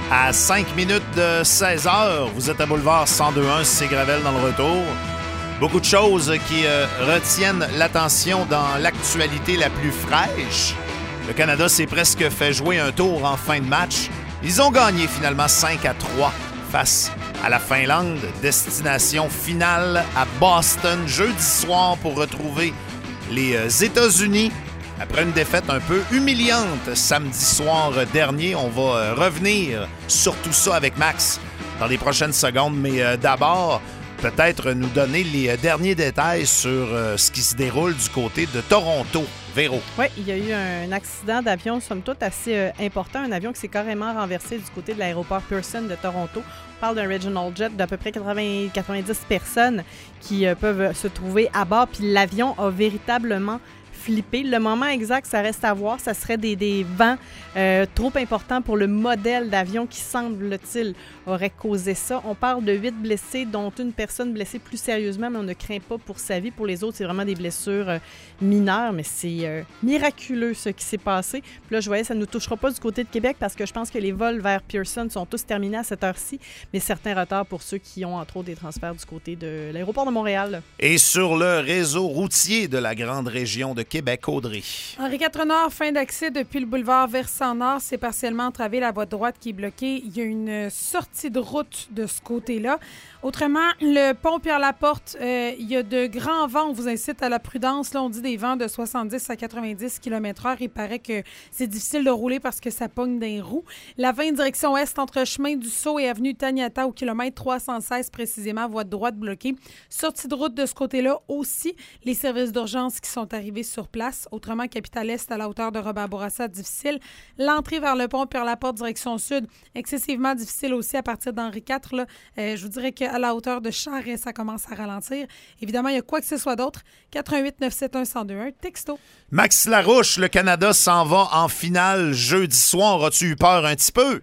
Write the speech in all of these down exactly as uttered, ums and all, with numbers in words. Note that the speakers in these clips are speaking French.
À cinq minutes de seize heures, vous êtes à Boulevard cent deux point un, c'est Gravel dans le retour. Beaucoup de choses qui euh, retiennent l'attention dans l'actualité la plus fraîche. Le Canada s'est presque fait jouer un tour en fin de match. Ils ont gagné finalement cinq à trois face à la Finlande. Destination finale à Boston jeudi soir pour retrouver les euh, États-Unis. Après une défaite un peu humiliante samedi soir dernier, on va euh, revenir sur tout ça avec Max dans les prochaines secondes. Mais euh, d'abord, peut-être nous donner les euh, derniers détails sur euh, ce qui se déroule du côté de Toronto. Véro. Oui, il y a eu un accident d'avion, somme toute, assez euh, important. Un avion qui s'est carrément renversé du côté de l'aéroport Pearson de Toronto. On parle d'un Regional Jet d'à peu près quatre-vingts à quatre-vingt-dix personnes qui euh, peuvent se trouver à bord. Puis l'avion a véritablement flippé. Le moment exact, ça reste à voir. Ça serait des, des vents euh, trop importants pour le modèle d'avion qui, semble-t-il, aurait causé ça. On parle de huit blessés, dont une personne blessée plus sérieusement, mais on ne craint pas pour sa vie. Pour les autres, c'est vraiment des blessures euh, mineures, mais c'est euh, miraculeux ce qui s'est passé. Puis là, je voyais, ça ne nous touchera pas du côté de Québec parce que je pense que les vols vers Pearson sont tous terminés à cette heure-ci, mais certains retards pour ceux qui ont, entre autres, des transferts du côté de l'aéroport de Montréal. Et sur le réseau routier de la grande région de Québec, Audrey. Henri quatre Nord, fin d'accès depuis le boulevard Versant-Nord. C'est partiellement entravé, la voie droite qui est bloquée. Il y a une sortie de route de ce côté-là. Autrement, le pont Pierre-Laporte, euh, il y a de grands vents. On vous incite à la prudence. Là, on dit des vents de soixante-dix à quatre-vingt-dix kilomètres heure. Il paraît que c'est difficile de rouler parce que ça pogne des roues. La vingt direction est entre chemin du Sceau et avenue Taniata au kilomètre trois cent seize précisément, voie de droite bloquée. Sortie de route de ce côté-là aussi. Les services d'urgence qui sont arrivés sur place. Autrement, Capitale-Est à la hauteur de Robert-Bourassa, difficile. L'entrée vers le pont Pierre-Laporte direction sud, excessivement difficile aussi à partir d'Henri quatre. Là. Euh, je vous dirais que à la hauteur de Charest, ça commence à ralentir. Évidemment, il y a quoi que ce soit d'autre. quatre un huit neuf sept un un zéro deux un, texto. Max Larouche, le Canada s'en va en finale jeudi soir. As-tu eu peur un petit peu?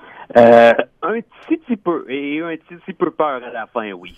Euh, un petit, petit peu. Et un petit, petit peu peur à la fin, oui.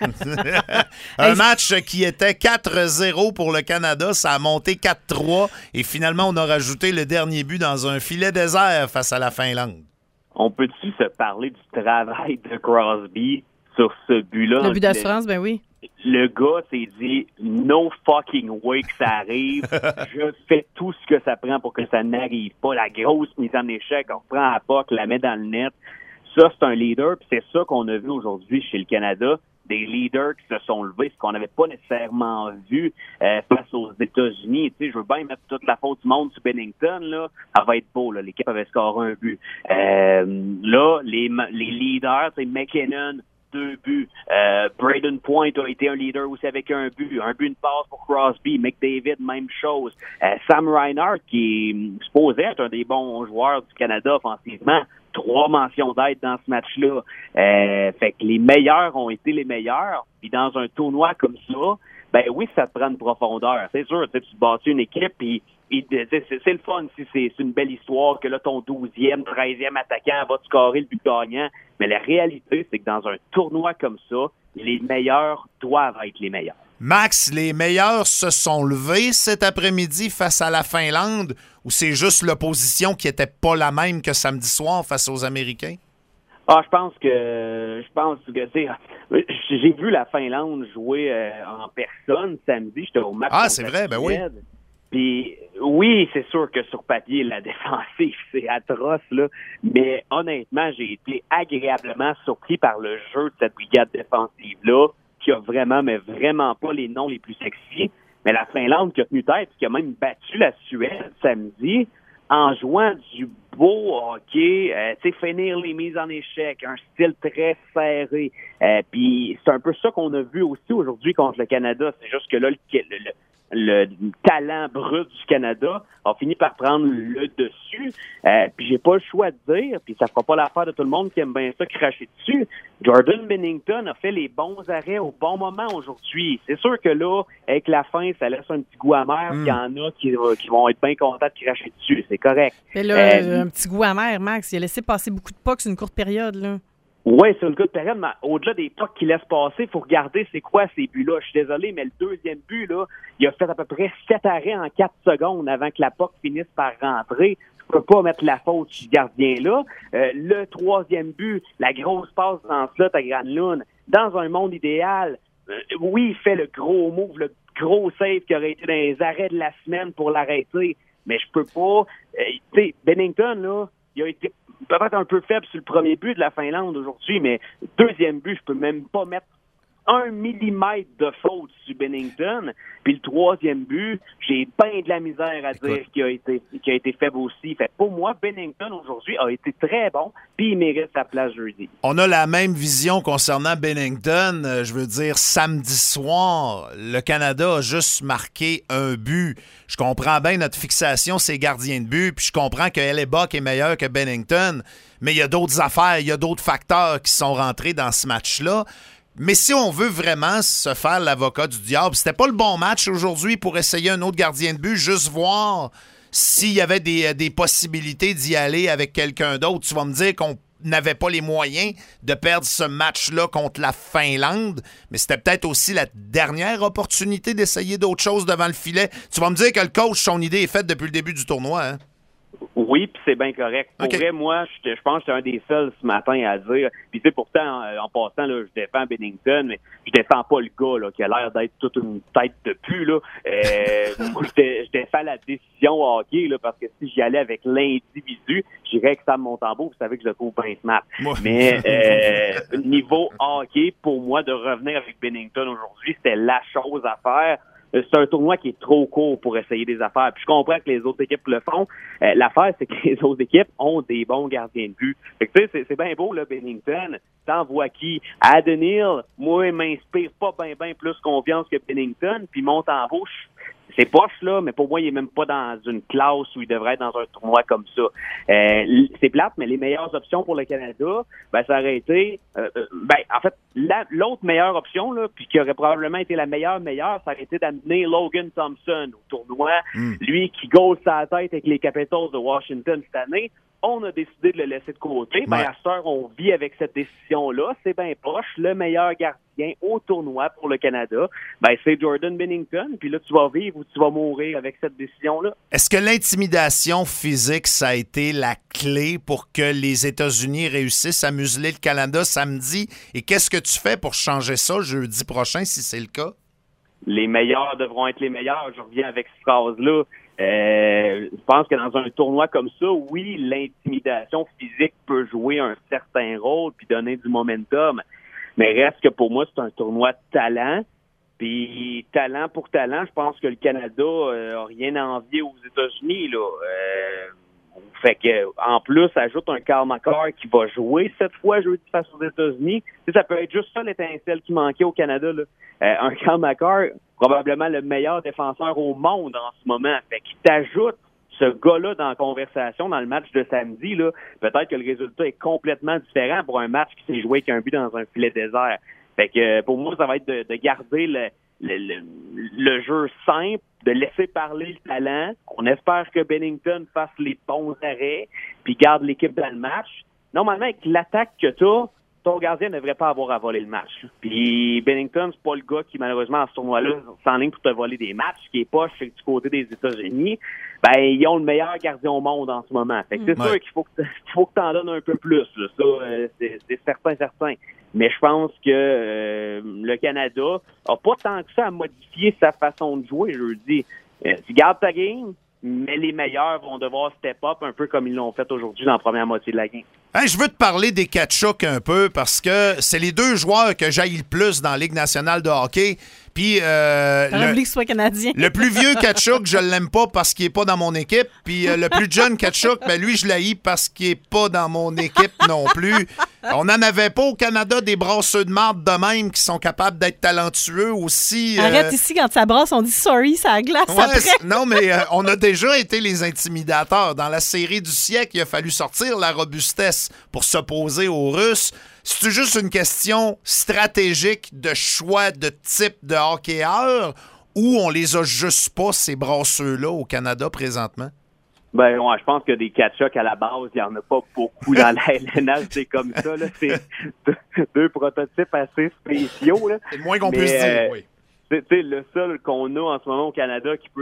Un match qui était quatre zéro pour le Canada. Ça a monté quatre trois. Et finalement, on a rajouté le dernier but dans un filet désert face à la Finlande. On peut-tu se parler du travail de Crosby sur ce but-là? Le but d'assurance, ben oui. Le gars s'est dit « No fucking way que ça arrive. Je fais tout ce que ça prend pour que ça n'arrive pas. » La grosse mise en échec, on reprend la puck, la met dans le net. Ça, c'est un leader, puis c'est ça qu'on a vu aujourd'hui chez le Canada. Des leaders qui se sont levés, ce qu'on n'avait pas nécessairement vu euh, face aux États-Unis. Tu sais, je veux bien mettre toute la faute du monde sur Bennington, là. Ça va être beau, là. L'équipe avait scoré un but. Euh, là, les, les leaders, c'est McKinnon, deux buts. Euh, Braden Point a été un leader aussi avec un but. Un but, une passe pour Crosby. McDavid, même chose. Euh, Sam Reinhart, qui est supposé être un des bons joueurs du Canada offensivement, trois mentions d'aide dans ce match-là. Euh, fait que les meilleurs ont été les meilleurs. Puis dans un tournoi comme ça, ben oui, ça te prend une profondeur. C'est sûr, tu te bâtis une équipe, puis c'est, c'est le fun si c'est, c'est une belle histoire que là, ton douzième, treizième attaquant va te scorer le but gagnant. Mais la réalité, c'est que dans un tournoi comme ça, les meilleurs doivent être les meilleurs. Max, les meilleurs se sont levés cet après-midi face à la Finlande ou c'est juste l'opposition qui n'était pas la même que samedi soir face aux Américains? Ah, je pense que je pense que c'est. J'ai vu la Finlande jouer euh, en personne samedi. J'étais au match. Ah, c'est vrai, ben oui. Puis oui, c'est sûr que sur papier, la défensive, c'est atroce, là. Mais honnêtement, j'ai été agréablement surpris par le jeu de cette brigade défensive-là, qui a vraiment, mais vraiment pas les noms les plus sexy. Mais la Finlande qui a tenu tête, qui a même battu la Suède samedi, en jouant du beau hockey, euh, tu sais, finir les mises en échec, un style très serré. Euh, Puis c'est un peu ça qu'on a vu aussi aujourd'hui contre le Canada. C'est juste que là, le, le, le talent brut du Canada a fini par prendre le dessus. Euh, puis j'ai pas le choix de dire, puis ça fera pas l'affaire de tout le monde qui aime bien ça cracher dessus. Jordan Bennington a fait les bons arrêts au bon moment aujourd'hui. C'est sûr que là, avec la fin, ça laisse un petit goût amer. Mm. Il y en a qui, qui vont être bien contents de cracher dessus. C'est correct. Mais là, euh, un petit goût amer, Max. Il a laissé passer beaucoup de pucks sur une courte période, là. Oui, c'est une courte période, mais au-delà des pucks qu'il laisse passer, il faut regarder c'est quoi ces buts-là. Je suis désolé, mais le deuxième but, là, il a fait à peu près sept arrêts en quatre secondes avant que la puck finisse par rentrer. C'est je peux pas mettre la faute sur ce gardien-là. Euh, le troisième but, la grosse passe dans ce slot à Granlund, dans un monde idéal, euh, oui, il fait le gros move, le gros save qui aurait été dans les arrêts de la semaine pour l'arrêter, mais je peux pas... Euh, tu sais, Binnington, là, il a été peut-être un peu faible sur le premier but de la Finlande aujourd'hui, mais deuxième but, je peux même pas mettre un millimètre de faute sur Binnington. Puis le troisième but, j'ai bien de la misère à Écoute. dire qu'il a été, qu'il a été faible aussi. Fait que pour moi, Binnington aujourd'hui a été très bon, puis il mérite sa place jeudi. On a la même vision concernant Binnington. Euh, je veux dire, samedi soir, le Canada a juste marqué un but. Je comprends bien notre fixation, c'est gardien de but, puis je comprends que Hellebuck est meilleur que Binnington, mais il y a d'autres affaires, il y a d'autres facteurs qui sont rentrés dans ce match-là. Mais si on veut vraiment se faire l'avocat du diable, c'était pas le bon match aujourd'hui pour essayer un autre gardien de but, juste voir s'il y avait des, des possibilités d'y aller avec quelqu'un d'autre. Tu vas me dire qu'on n'avait pas les moyens de perdre ce match-là contre la Finlande, mais c'était peut-être aussi la dernière opportunité d'essayer d'autres choses devant le filet. Tu vas me dire que le coach, son idée est faite depuis le début du tournoi, hein? Oui, puis c'est bien correct. Pour Okay. vrai, moi, je, je pense que j'étais un des seuls ce matin à dire. Puis tu sais, pourtant, en, en passant, là, je défends Binnington, mais je défends pas le gars là, qui a l'air d'être toute une tête de pu. Là. Euh, moi, je, dé, je défends la décision hockey là, parce que si j'y allais avec l'individu, j'irais avec Sam Montembeault. Vous savez que je le trouve bien smart. Moi. Mais euh, niveau hockey, pour moi, de revenir avec Binnington aujourd'hui, c'était la chose à faire. C'est un tournoi qui est trop court pour essayer des affaires. Puis je comprends que les autres équipes le font. Euh, l'affaire, c'est que les autres équipes ont des bons gardiens de but. Fait que tu sais, c'est, c'est bien beau, là, Binnington. T'envoies qui? Adenil, moi, il m'inspire pas bien, bien plus confiance que Binnington. Puis Montembeault, c'est poche, là, mais pour moi, il est même pas dans une classe où il devrait être dans un tournoi comme ça. Euh, c'est plate, mais les meilleures options pour le Canada, ben, ça aurait été, euh, ben, en fait, la, l'autre meilleure option, là, puis qui aurait probablement été la meilleure, meilleure, ça aurait été d'amener Logan Thompson au tournoi. Mm. Lui qui goal sa tête avec les Capitals de Washington cette année. On a décidé de le laisser de côté. Ouais. Ben, à cette heure, on vit avec cette décision-là. C'est bien proche. Le meilleur gardien au tournoi pour le Canada, ben, c'est Jordan Binnington. Puis là, tu vas vivre ou tu vas mourir avec cette décision-là. Est-ce que l'intimidation physique, ça a été la clé pour que les États-Unis réussissent à museler le Canada samedi? Et qu'est-ce que tu fais pour changer ça jeudi prochain, si c'est le cas? Les meilleurs devront être les meilleurs. Je reviens avec cette phrase-là. Euh, je pense que dans un tournoi comme ça, oui, l'intimidation physique peut jouer un certain rôle puis donner du momentum. Mais reste que pour moi, c'est un tournoi de talent. Puis talent pour talent, je pense que le Canada euh, a rien à envier aux États-Unis, là. Euh, fait que en plus, ajoute un Cale Makar qui va jouer cette fois jeudi face aux États-Unis. Tu sais, ça peut être juste ça l'étincelle qui manquait au Canada, là. Euh, un Cale Makar, probablement le meilleur défenseur au monde en ce moment. Fait qu'il t'ajoute ce gars-là dans la conversation dans le match de samedi, là. Peut-être que le résultat est complètement différent pour un match qui s'est joué avec un but dans un filet désert. Fait que pour moi, ça va être de, de garder le, le, le, le jeu simple, de laisser parler le talent. On espère que Binnington fasse les bons arrêts puis garde l'équipe dans le match. Normalement, avec l'attaque que tu as, ton gardien ne devrait pas avoir à voler le match. Puis Binnington, c'est pas le gars qui, malheureusement, à ce tournoi-là, s'enligne pour te voler des matchs, qui est pas du côté des États-Unis. Ben, ils ont le meilleur gardien au monde en ce moment. Fait que c'est ouais. sûr qu'il faut que, qu'il faut que t'en donnes un peu plus, là. Ça, euh, c'est, c'est certain, certain. Mais je pense que euh, le Canada a pas tant que ça à modifier sa façon de jouer, je veux dire. Euh, tu gardes ta game, mais les meilleurs vont devoir step up un peu comme ils l'ont fait aujourd'hui dans la première moitié de la game. Hey, je veux te parler des Tkachuk un peu parce que c'est les deux joueurs que j'haïs le plus dans la Ligue nationale de hockey. Puis euh, le, que soit canadien. le plus vieux Tkachuk, je l'aime pas parce qu'il est pas dans mon équipe. Puis euh, le plus jeune Tkachuk, ben lui, je l'haïs parce qu'il est pas dans mon équipe non plus. On n'en avait pas au Canada des brasseux de marde de même qui sont capables d'être talentueux aussi. Arrête euh... ici, quand ça brasse, on dit sorry, ça glace ouais, après. Non, mais euh, on a déjà été les intimidateurs. Dans la série du siècle, il a fallu sortir la robustesse pour s'opposer aux Russes. C'est juste une question stratégique de choix de type de hockeyeur ou on les a juste pas, ces brasseux-là, au Canada présentement? Ben, ouais, je pense que des Tkachuk à la base, il n'y en a pas beaucoup dans la L N H, c'est comme ça, là. C'est deux, deux prototypes assez spéciaux, là. C'est le moins qu'on Mais, puisse dire, euh, oui. Tu sais, le seul qu'on a en ce moment au Canada qui peut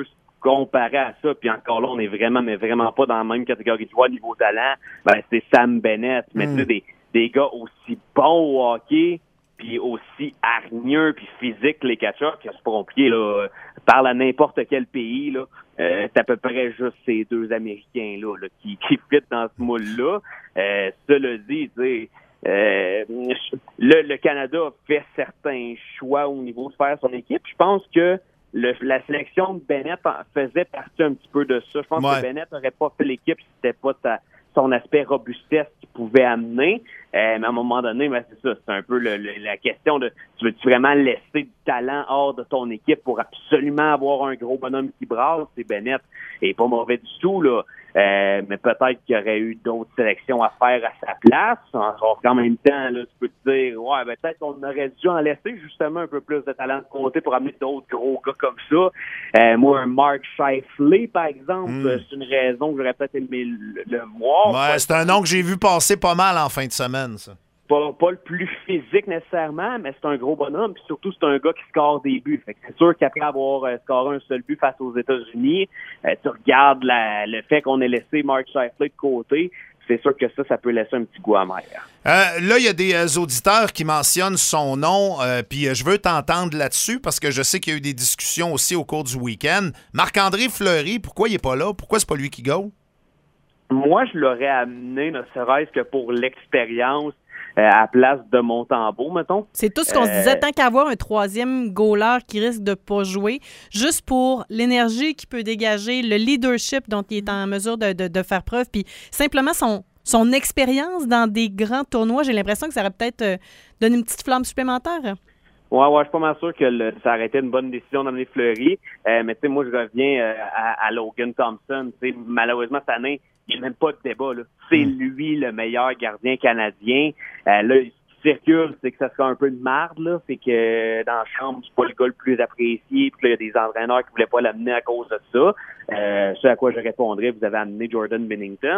comparer à ça, puis encore là, on est vraiment, mais vraiment pas dans la même catégorie de joueurs niveau talent, ben c'est Sam Bennett. Mais mm. tu sais, des, des gars aussi bons au hockey, puis aussi hargneux, puis physiques, les catcheurs, qui c'est pas compliqué, là, parle à n'importe quel pays, là, euh, c'est à peu près juste ces deux Américains-là, là, qui, qui fit dans ce moule-là. Euh, cela dit, tu sais, euh, le, le Canada a fait certains choix au niveau de faire son équipe. Je pense que Le, la sélection de Bennett faisait partie un petit peu de ça. Je pense ouais. que Bennett n'aurait pas fait l'équipe si c'était pas ta, son aspect robustesse qu'il pouvait amener. Euh, mais à un moment donné, ben c'est ça, c'est un peu le, le, la question de tu veux-tu vraiment laisser du talent hors de ton équipe pour absolument avoir un gros bonhomme qui brasse? C'est Bennett. Il est pas mauvais du tout, là. Euh, mais peut-être qu'il y aurait eu d'autres sélections à faire à sa place. Alors qu'en même temps, là, tu peux te dire, ouais, ben, peut-être qu'on aurait dû en laisser justement un peu plus de talent de côté pour amener d'autres gros gars comme ça. Euh, moi, un Mark Scheifele, par exemple, mm. c'est une raison que j'aurais peut-être aimé le, le voir. Ouais, c'est un nom que j'ai vu passer pas mal en fin de semaine, ça. Pas, pas le plus physique nécessairement, mais c'est un gros bonhomme, puis surtout c'est un gars qui score des buts. Fait que c'est sûr qu'après avoir euh, scoré un seul but face aux États-Unis, euh, tu regardes la, le fait qu'on ait laissé Mark Scheifele de côté, c'est sûr que ça, ça peut laisser un petit goût amer. Euh, là, il y a des euh, auditeurs qui mentionnent son nom, euh, puis euh, je veux t'entendre là-dessus parce que je sais qu'il y a eu des discussions aussi au cours du week-end. Marc-André Fleury, pourquoi il n'est pas là? Pourquoi c'est pas lui qui go? Moi, je l'aurais amené, ne serait-ce que pour l'expérience, Euh, à place de Montembeault, mettons. C'est tout ce qu'on euh, se disait, tant qu'avoir un troisième goaler qui risque de pas jouer, juste pour l'énergie qu'il peut dégager, le leadership dont il est en mesure de, de, de faire preuve, puis simplement son, son expérience dans des grands tournois, j'ai l'impression que ça aurait peut-être euh, donné une petite flamme supplémentaire. Ouais, ouais, je suis pas mal sûr que le, ça aurait été une bonne décision d'amener Fleury. Euh, mais tu sais, moi, je reviens euh, à, à Logan Thompson. Tu sais, malheureusement, cette année, il n'y a même pas de débat, là. C'est mm. lui le meilleur gardien canadien. Euh, là, ce qui circule, c'est que ça serait un peu de marde, là. C'est que dans la chambre, c'est pas le gars le plus apprécié. Puis là, il y a des entraîneurs qui voulaient pas l'amener à cause de ça. Euh, ce à quoi je répondrais, vous avez amené Jordan Binnington.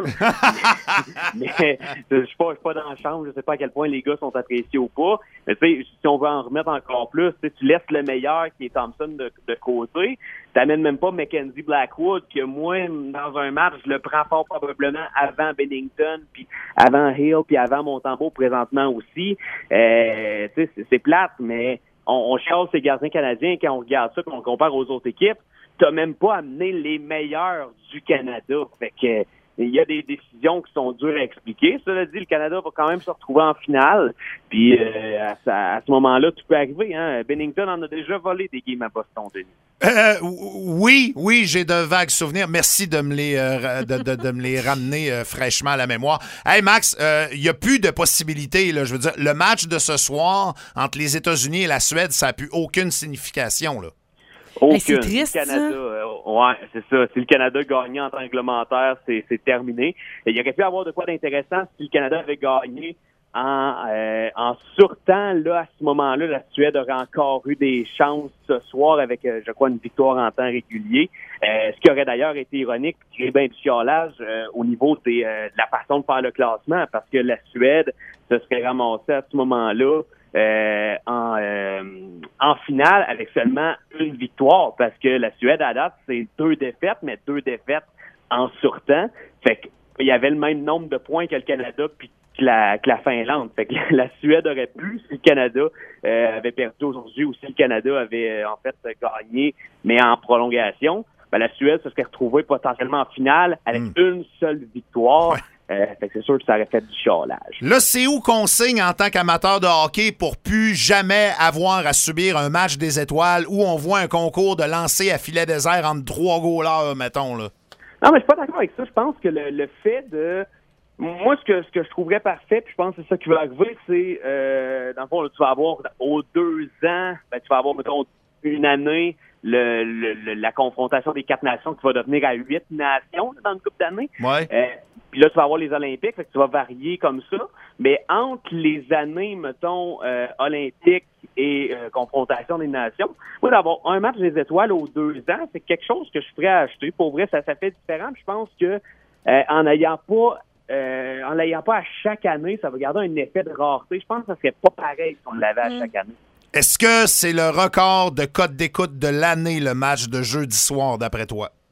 mais mais je suis pas, je suis pas dans la chambre, je sais pas à quel point les gars sont appréciés ou pas. Mais tu sais, si on veut en remettre encore plus, tu laisses le meilleur qui est Thompson de, de côté. T'amènes même pas Mackenzie Blackwood, que moi, dans un match, je le prends fort probablement avant Binnington, puis avant Hill, puis avant Montembeault présentement aussi. Euh, tu sais, c'est, c'est plate, mais on, on chasse ces gardiens canadiens quand on regarde ça, qu'on compare aux autres équipes. T'as même pas amené les meilleurs du Canada. Fait que il y a des décisions qui sont dures à expliquer. Cela dit, le Canada va quand même se retrouver en finale. Puis euh, à, à ce moment-là, tout peut arriver. Hein? Binnington en a déjà volé des games à Boston, Denis. Euh, oui, oui, j'ai de vagues souvenirs. Merci de me les, euh, de, de, de me les ramener euh, fraîchement à la mémoire. Hey Max, il euh, n'y a plus de possibilités. Là, je veux dire, le match de ce soir entre les États-Unis et la Suède, ça n'a plus aucune signification, là. Aucune. Hey, c'est triste, le Canada, euh, ouais, c'est ça. Si le Canada gagnait en temps réglementaire, c'est, c'est terminé. Et il aurait pu avoir de quoi d'intéressant si le Canada avait gagné en, euh, en surtemps. Là, à ce moment-là, la Suède aurait encore eu des chances ce soir avec, euh, je crois, une victoire en temps régulier. Euh, ce qui aurait d'ailleurs été ironique, qui est bien du chiolage euh, au niveau des, euh, de la façon de faire le classement, parce que la Suède se serait ramassée à ce moment-là Euh, en, euh, en finale avec seulement une victoire, parce que la Suède, à date, c'est deux défaites, mais deux défaites en surtemps. Fait qu'il y avait le même nombre de points que le Canada puis que la, que la Finlande. Fait que la Suède aurait pu, si le Canada euh, avait perdu aujourd'hui, ou si le Canada avait euh, en fait gagné, mais en prolongation, ben, la Suède se serait retrouvée potentiellement en finale avec mmh. une seule victoire. Ouais. Euh, fait que c'est sûr que ça aurait fait du chialage. Là, c'est où qu'on signe en tant qu'amateur de hockey pour plus jamais avoir à subir un match des étoiles où on voit un concours de lancer à filet désert entre trois goalers, mettons, là? Non, mais je suis pas d'accord avec ça. Je pense que le, le fait de... Moi, ce que, ce que je trouverais parfait, puis je pense que c'est ça qui va arriver, c'est, euh, dans le fond, là, tu vas avoir aux deux ans, ben, tu vas avoir, mettons, une année, le, le, le, la confrontation des quatre nations qui va devenir à huit nations là, dans une couple d'années. Ouais. Euh, Puis là, tu vas avoir les Olympiques, fait que tu vas varier comme ça. Mais entre les années, mettons, euh, Olympiques et euh, confrontation des nations, moi, d'avoir un match des étoiles aux deux ans, c'est quelque chose que je suis prêt à acheter. Pour vrai, ça, ça fait différent. Puis je pense que euh, en n'ayant pas euh, en l'ayant pas à chaque année, ça va garder un effet de rareté. Je pense que ça serait pas pareil si on l'avait à mmh. chaque année. Est-ce que c'est le record de cote d'écoute de l'année, le match de jeudi soir, d'après toi?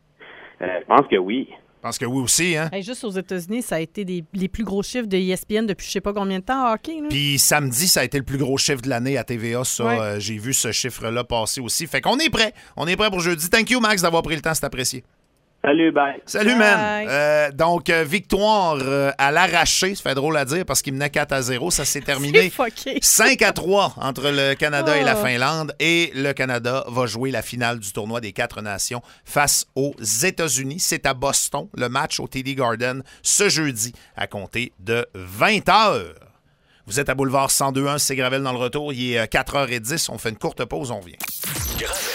Euh, je pense que oui. Je pense que oui aussi, hein? Hey, juste aux États-Unis, ça a été des, les plus gros chiffres de E S P N depuis je sais pas combien de temps en hockey. Là. Puis samedi, ça a été le plus gros chiffre de l'année à T V A. Ça, ouais. euh, j'ai vu ce chiffre-là passer aussi. Fait qu'on est prêt. On est prêt pour jeudi. Thank you, Max, d'avoir pris le temps. C'est apprécié. Salut, bye. Salut, Bye. man. Euh, donc, euh, victoire euh, à l'arraché. Ça fait drôle à dire parce qu'il menait quatre à zéro. Ça s'est terminé C'est fucké. cinq à trois entre le Canada oh. et la Finlande. Et le Canada va jouer la finale du tournoi des quatre nations face aux États-Unis. C'est à Boston, le match au T D Garden, ce jeudi, à compter de vingt heures. Vous êtes à Boulevard cent deux point un, c'est Gravel dans le retour. Il est quatre heures dix. On fait une courte pause, on revient. Gravel.